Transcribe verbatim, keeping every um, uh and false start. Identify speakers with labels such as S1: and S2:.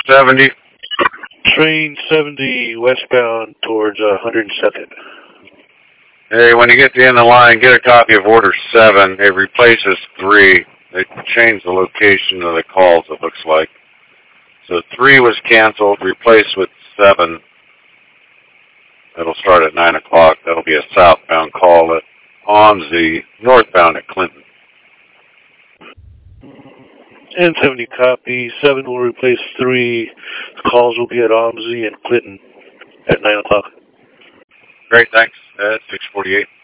S1: seventy.
S2: Train seventy westbound towards uh, one hundred second.
S1: Hey, when you get to the end of the line, get a copy of Order seven. It replaces three. They changed the location of the calls, it looks like. So three was canceled, replaced with seven. It'll start at nine o'clock. That'll be a southbound call at Omsey, northbound at Clinton.
S2: N seventy copy. seven will replace three. Calls will be at Omsey and Clinton at nine o'clock.
S1: Great, thanks. That's six forty-eight.